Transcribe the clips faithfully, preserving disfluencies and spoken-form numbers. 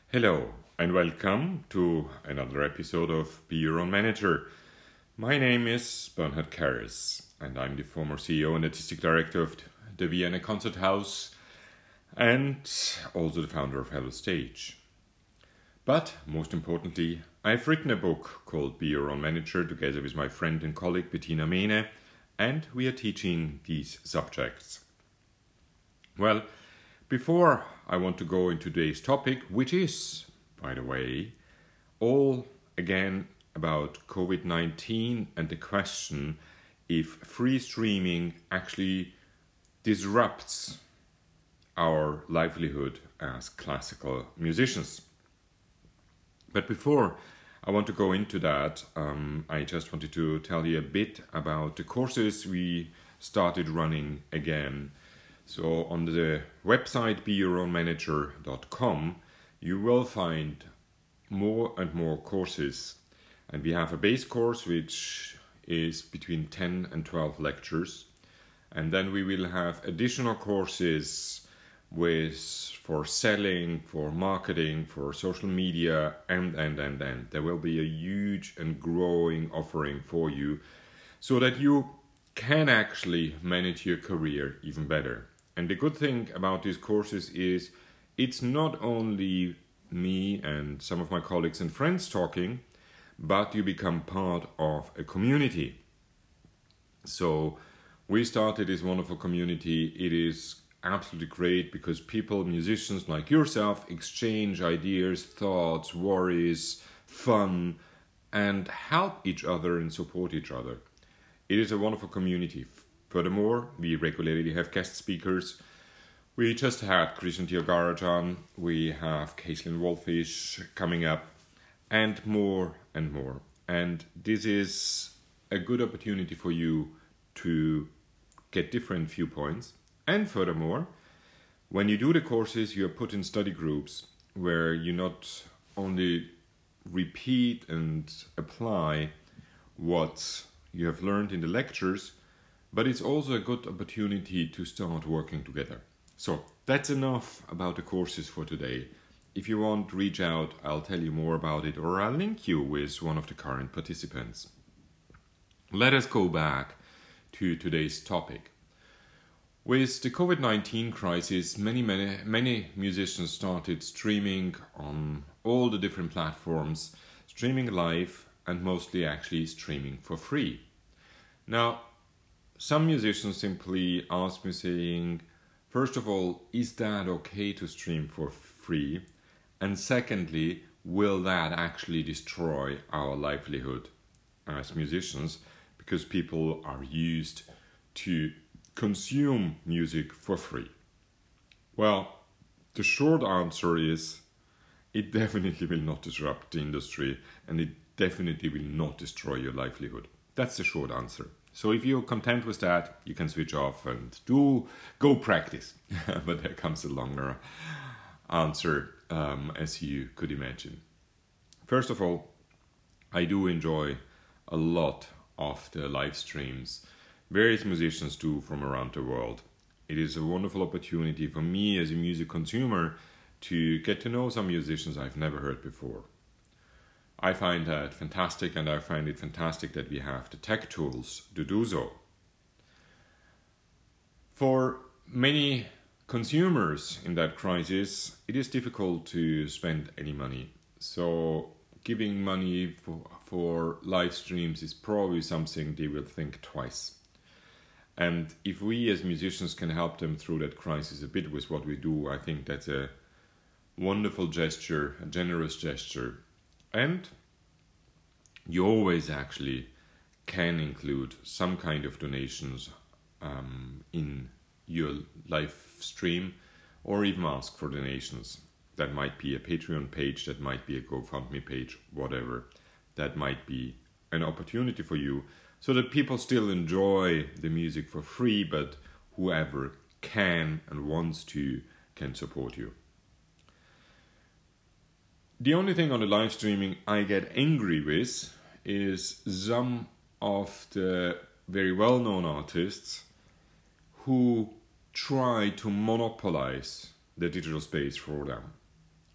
Hello and welcome to another episode of Be Your Own Manager. My name is Bernhard Karras and I'm the former C E O and Artistic Director of the Vienna Concert House and also the founder of Hello Stage. But most importantly, I've written a book called Be Your Own Manager together with my friend and colleague Bettina Mehne, and we are teaching these subjects. Well, before I want to go into today's topic, which is, by the way, all again about covid nineteen and the question if free streaming actually disrupts our livelihood as classical musicians. But before I want to go into that, um, I just wanted to tell you a bit about the courses we started running again. So on the website be your own manager dot com, you will find more and more courses. And we have a base course which is between ten and twelve lectures. And then we will have additional courses with for selling, for marketing, for social media, and, and, and, and. There will be a huge and growing offering for you so that you can actually manage your career even better. And the good thing about these courses is it's not only me and some of my colleagues and friends talking, but you become part of a community. So we started this wonderful community. It is absolutely great because people, musicians like yourself, exchange ideas, thoughts, worries, fun, and help each other and support each other. It is a wonderful community. Furthermore, we regularly have guest speakers. We just had Christian Thiogarajan, we have Caitlin Wolfish coming up, and more and more. And this is a good opportunity for you to get different viewpoints. And furthermore, when you do the courses, you are put in study groups where you not only repeat and apply what you have learned in the lectures, but it's also a good opportunity to start working together. So that's enough about the courses for today. If you want, reach out, I'll tell you more about it, or I'll link you with one of the current participants. Let us go back to today's topic. With the covid nineteen crisis, many, many, many musicians started streaming on all the different platforms, streaming live, and mostly actually streaming for free. Now, some musicians simply ask me saying, first of all, is that okay to stream for free? And secondly, will that actually destroy our livelihood as musicians? Because people are used to consume music for free. Well, the short answer is, it definitely will not disrupt the industry and it definitely will not destroy your livelihood. That's the short answer. So if you're content with that, you can switch off and do go practice. But there comes a longer answer, um, as you could imagine. First of all, I do enjoy a lot of the live streams various musicians do from around the world. It is a wonderful opportunity for me as a music consumer to get to know some musicians I've never heard before. I find that fantastic, and I find it fantastic that we have the tech tools to do so. For many consumers in that crisis, it is difficult to spend any money. So giving money for, for live streams is probably something they will think twice. And if we as musicians can help them through that crisis a bit with what we do, I think that's a wonderful gesture, a generous gesture. And you always actually can include some kind of donations um, in your live stream, or even ask for donations. That might be a Patreon page, that might be a GoFundMe page, whatever. That might be an opportunity for you so that people still enjoy the music for free, but whoever can and wants to can support you. The only thing on the live streaming I get angry with is some of the very well-known artists who try to monopolize the digital space for them.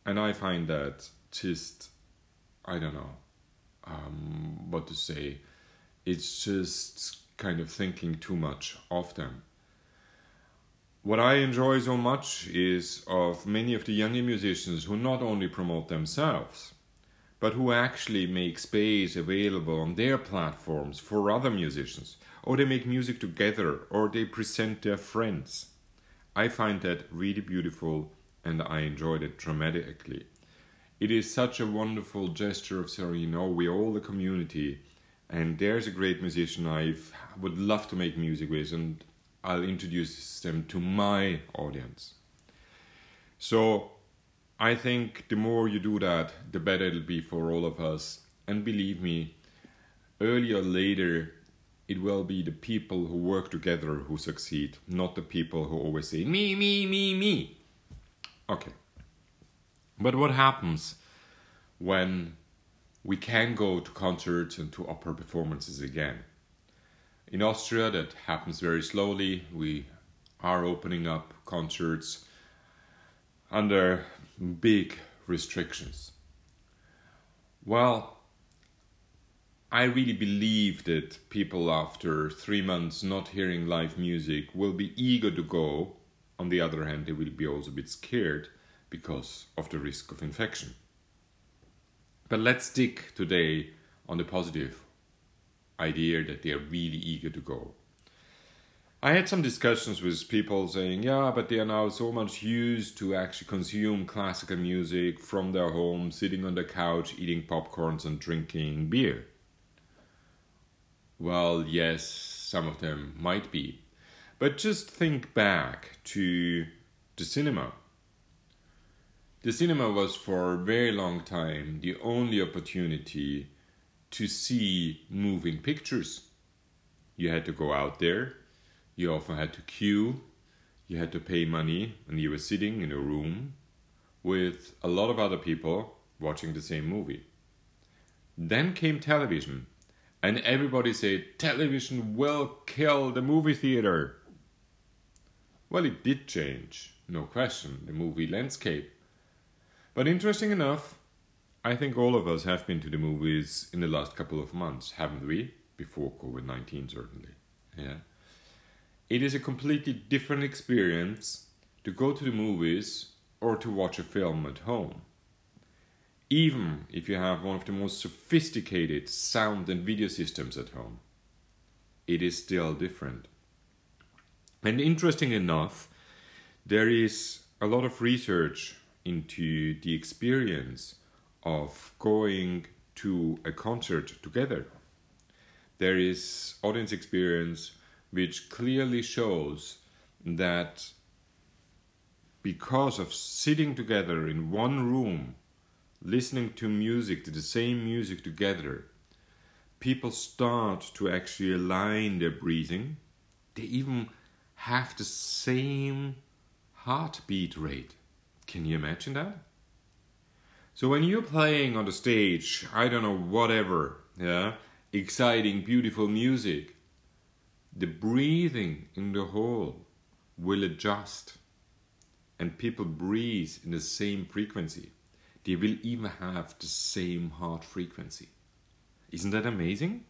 And I find that just, I don't know um, what to say. It's just kind of thinking too much of them. What I enjoy so much is of many of the younger musicians who not only promote themselves, but who actually make space available on their platforms for other musicians, or they make music together, or they present their friends. I find that really beautiful, and I enjoyed it dramatically. It is such a wonderful gesture of saying, you know, we're all the community, and there's a great musician I would love to make music with, and I'll introduce them to my audience. So I think the more you do that, the better it'll be for all of us. And believe me, earlier or later, it will be the people who work together who succeed, not the people who always say, me, me, me, me. Okay. But what happens when we can go to concerts and to opera performances again? In Austria, that happens very slowly. We are opening up concerts under big restrictions. Well, I really believe that people after three months not hearing live music will be eager to go. On the other hand, they will be also a bit scared because of the risk of infection. But let's stick today on the positive idea that they are really eager to go. I had some discussions with people saying, yeah, but they are now so much used to actually consume classical music from their home, sitting on the couch, eating popcorns and drinking beer. Well, yes, some of them might be. But just think back to the cinema. The cinema was for a very long time the only opportunity to see moving pictures. You had to go out there, you often had to queue, you had to pay money, and you were sitting in a room with a lot of other people watching the same movie. Then came television, and everybody said, television will kill the movie theater. Well, it did change, no question, the movie landscape. But interesting enough, I think all of us have been to the movies in the last couple of months, haven't we? Before covid nineteen, certainly. Yeah. It is a completely different experience to go to the movies or to watch a film at home. Even if you have one of the most sophisticated sound and video systems at home, it is still different. And interesting enough, there is a lot of research into the experience of going to a concert together. There is audience experience which clearly shows that because of sitting together in one room, listening to music, to the same music together, people start to actually align their breathing. They even have the same heartbeat rate. Can you imagine that? So when you're playing on the stage, I don't know, whatever, yeah, exciting, beautiful music, the breathing in the hall will adjust, and people breathe in the same frequency. They will even have the same heart frequency. Isn't that amazing?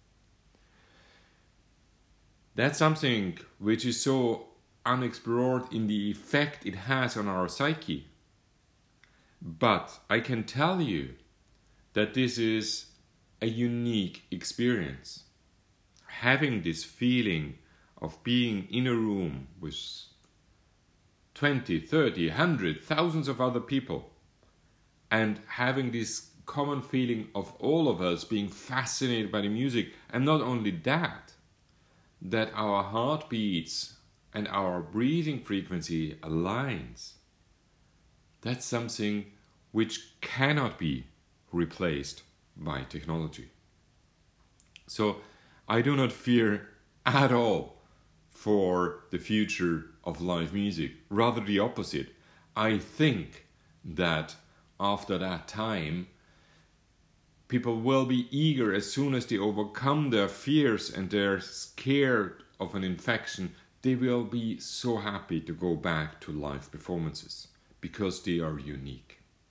That's something which is so unexplored in the effect it has on our psyche. But I can tell you that this is a unique experience. Having this feeling of being in a room with twenty, thirty, one hundred, thousands of other people, and having this common feeling of all of us being fascinated by the music, and not only that, that our heartbeats and our breathing frequency aligns. That's something which cannot be replaced by technology. So I do not fear at all for the future of live music. Rather the opposite. I think that after that time, people will be eager as soon as they overcome their fears and they're scared of an infection. They will be so happy to go back to live performances because they are unique.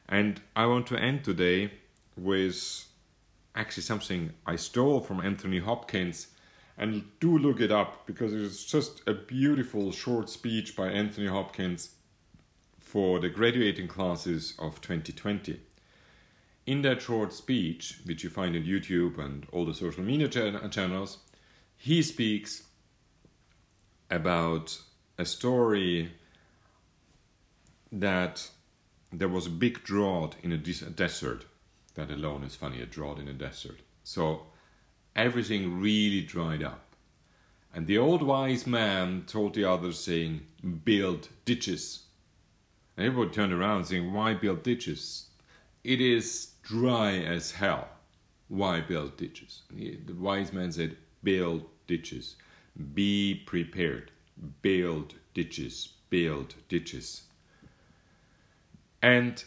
And I want to end today with actually something I stole from Anthony Hopkins. And do look it up, because it's just a beautiful short speech by Anthony Hopkins for the graduating classes of twenty twenty. In that short speech, which you find on YouTube and all the social media channels, he speaks about a story that there was a big drought in a desert. That alone is funny, a drought in a desert. So everything really dried up. And the old wise man told the others, saying, build ditches. And everybody turned around saying, why build ditches? It is dry as hell. Why build ditches? The wise man said, build ditches. Be prepared. Build ditches. Build ditches. And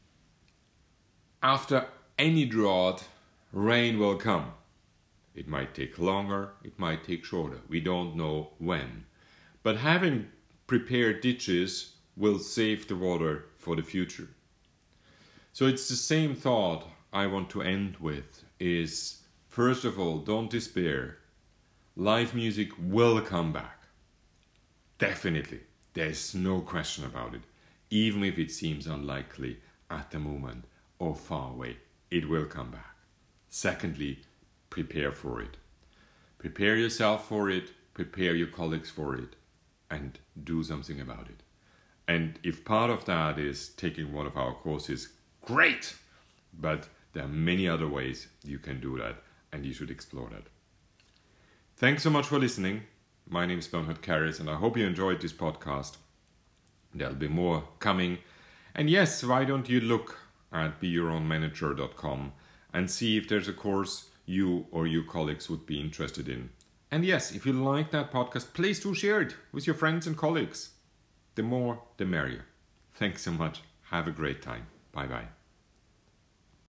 after any drought, rain will come. It might take longer, it might take shorter. We don't know when. But having prepared ditches will save the water for the future. So it's the same thought I want to end with, is first of all, don't despair. Live music will come back. Definitely. There's no question about it. Even if it seems unlikely at the moment or far away, it will come back. Secondly, prepare for it. Prepare yourself for it, prepare your colleagues for it, and do something about it. And if part of that is taking one of our courses, great! But there are many other ways you can do that, and you should explore that. Thanks so much for listening. My name is Bernhard Karras, and I hope you enjoyed this podcast. There'll be more coming. And yes, why don't you look at be your own manager dot com and see if there's a course you or your colleagues would be interested in. And yes, if you like that podcast, please do share it with your friends and colleagues. The more, the merrier. Thanks so much. Have a great time. Bye-bye.